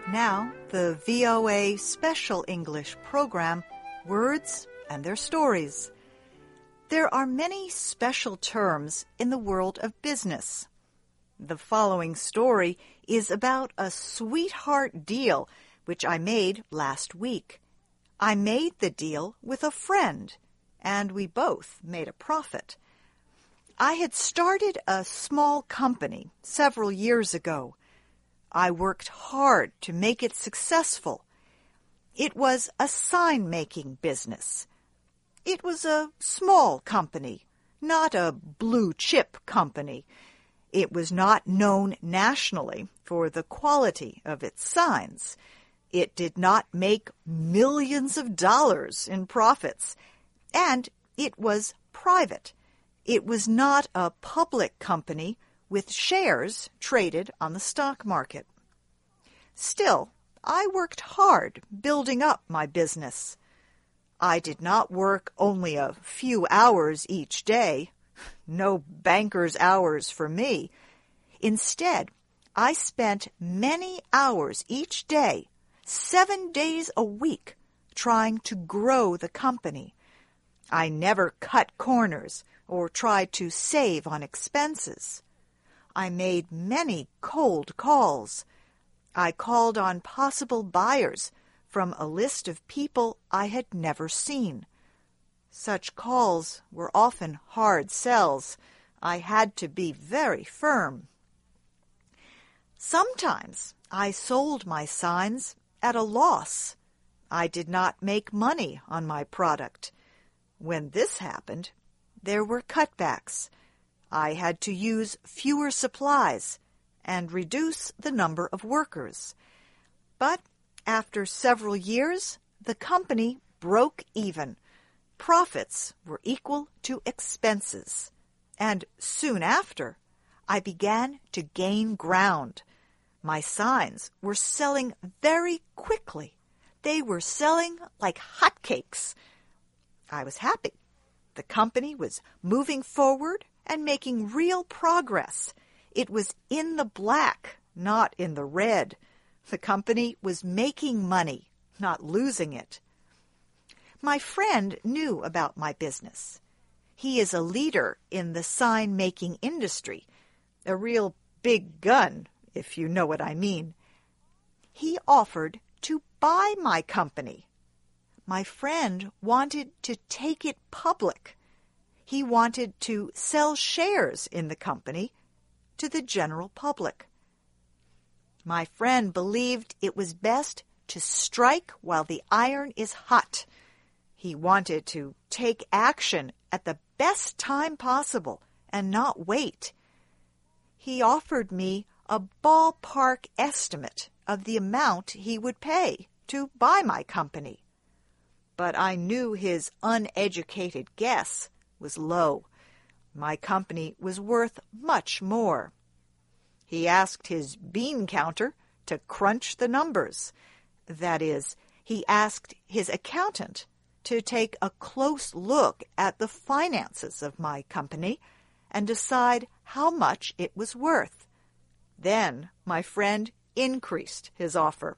Now, the VOA Special English program, Words and Their Stories. There are many special terms in the world of business. The following story is about a sweetheart deal which I made last week. I made the deal with a friend, and we both made a profit. I had started a small company several years ago. I worked hard to make it successful. It was a sign-making business. It was a small company, not a blue-chip company. It was not known nationally for the quality of its signs. It did not make millions of dollars in profits, and it was private. It was not a public company with shares traded on the stock market. Still, I worked hard building up my business. I did not work only a few hours each day. No banker's hours for me. Instead, I spent many hours each day, 7 days a week, trying to grow the company. I never cut corners or tried to save on expenses. I made many cold calls. I called on possible buyers from a list of people I had never seen. Such calls were often hard sells. I had to be very firm. Sometimes I sold my signs at a loss. I did not make money on my product. When this happened, there were cutbacks. I had to use fewer supplies and reduce the number of workers. But after several years, the company broke even. Profits were equal to expenses. And soon after, I began to gain ground. My signs were selling very quickly. They were selling like hotcakes. I was happy. The company was moving forward and making real progress. It was in the black, not in the red. The company was making money, not losing it. My friend knew about my business. He is a leader in the sign-making industry, a real big gun, if you know what I mean. He offered to buy my company. My friend wanted to take it public. He wanted to sell shares in the company to the general public. My friend believed it was best to strike while the iron is hot. He wanted to take action at the best time possible and not wait. He offered me a ballpark estimate of the amount he would pay to buy my company. But I knew his uneducated guess was low. My company was worth much more. He asked his bean counter to crunch the numbers. That is, he asked his accountant to take a close look at the finances of my company and decide how much it was worth. Then my friend increased his offer.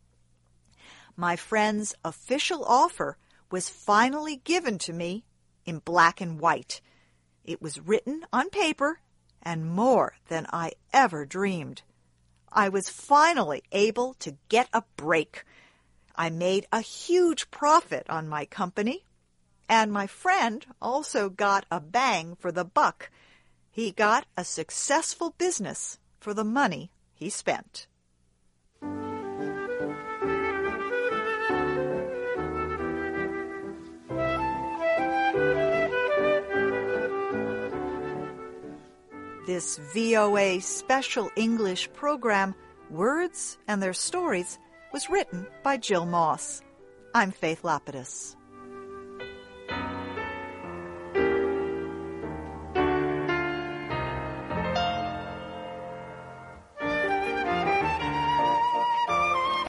My friend's official offer was finally given to me in black and white. It was written on paper and more than I ever dreamed. I was finally able to get a break. I made a huge profit on my company, and my friend also got a bang for the buck. He got a successful business for the money he spent. This VOA Special English program, Words and Their Stories, was written by Jill Moss. I'm Faith Lapidus.